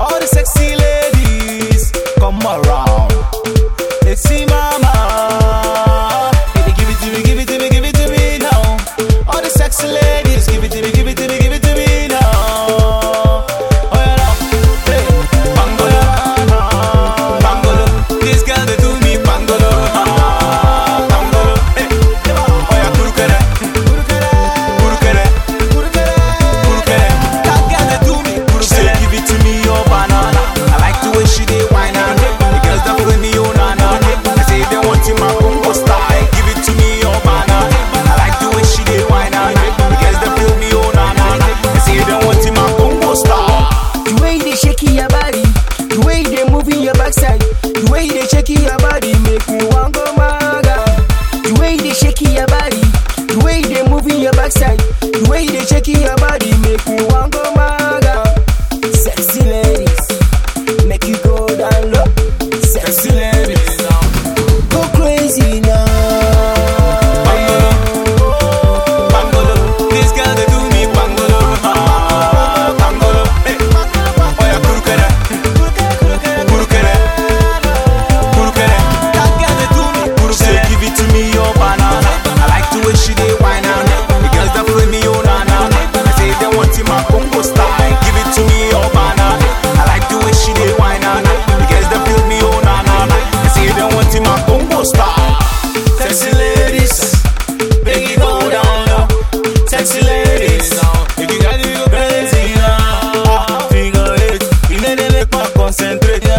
All the sexy ladies come around. Sexy mama, give it to me, give it to me, give it to me now. All the sexy ladies, give it to me, give it to me, give it to me now. Oh yeah, now, hey, bangolo, bangolo. This girl they do me bangolo, bangolo. Hey, oh yeah, kurukere, kurukere, kurukere, kurukere, kurukere. That girl they do me kurukere. She say give it to me, your banana. I like the way she dey whine and the girls that play me on and on. I say they want in my Congo style. Give it to me, your banana. I like the way she dey whine and the girls that play me on and on. I say they want in my Congo style. The way they shaking your body, the way they moving your backside, the way they shaking your body make me want go maga. The way they shaking your body, the way they moving your backside, the way they shaking your body make me want go maga. Sexy ladies, make you go down low. Sexy ladies, go crazy now. Bangolo, bangolo. This girl they do me bangolo, bangolo. Hey, oh yeah, kurukere, kurukere, kurukere, kurukere. That girl they do me kurukere. Say give it to me, your banana. I like the way she dey whine and the girls that play me on and on. I say they want in my Congo style. Give it to me, your banana. I like the way she dey whine and the girls that play me on and on. I say they want in my Congo style. Sexy ladies, make it go down low. Sexy ladies, make it go crazy now. Figure it, you know they make me concentrate.